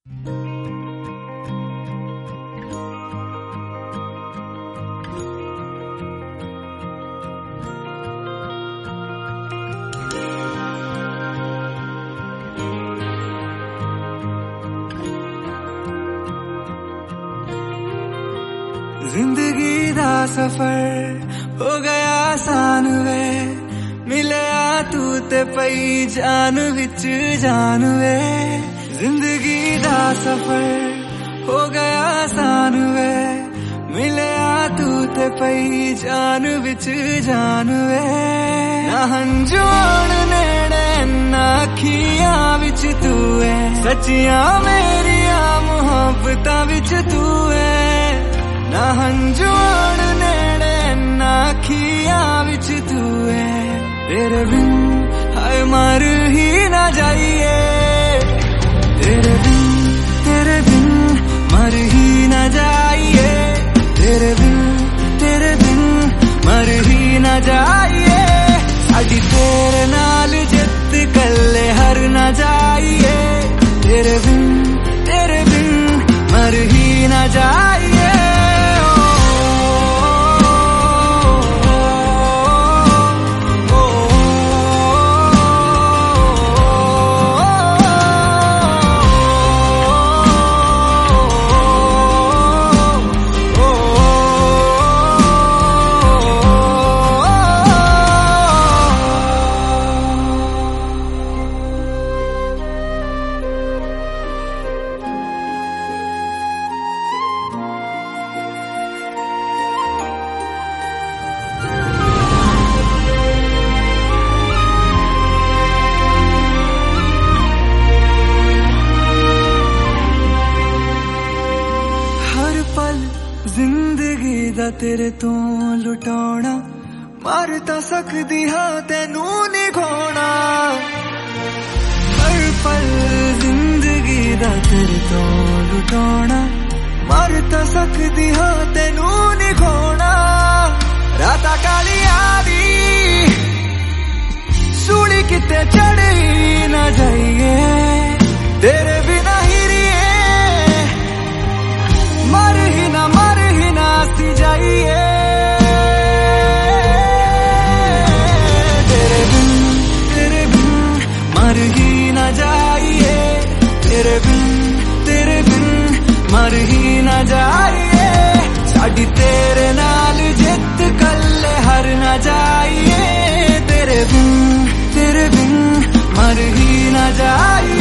जिंदगी दा सफर हो गया आसान वे, मिलया तू ते पई जान विच जान वे। जिंदगी दा सफर हो गया आसान वे, मिलया तू ते पई जान विच जान वे। ना हंजूण नेड़े ना अखियां विच तू है, सच्चियां मेरिया मुहब्बतां विच तू है। ना हंजूण नेड़े ना अखियां विच तू है, तेरे बिन हाय मर ही ना जाइए। तेरे बिन मर ही ना जाइए। तेरे बिन मर ही ना जाइए। साडी तेरे नाल जित कल्ले हर ना जाइए। तेरे बिन मर ही ना जाइए। जिंदगी दा तेरे तो लुटाना, मार ता सकदी हाँ तेनू नहीं खोना। हर पल जिंदगी दा तेरे तो लुटाना, मार ता सकदी हाँ तेनू नहीं खोना। राता कालिया दी सूली किते चढ़ी ना जाइए। तेरे बिना ही मर ही ना सी जाइए। तेरे बिन मर ही ना जाइए। तेरे बिन मर ही ना जाइए। साडी तेरे नाल जित कल्ले हर ना जाइए। तेरे बिन मर ही ना जाइए।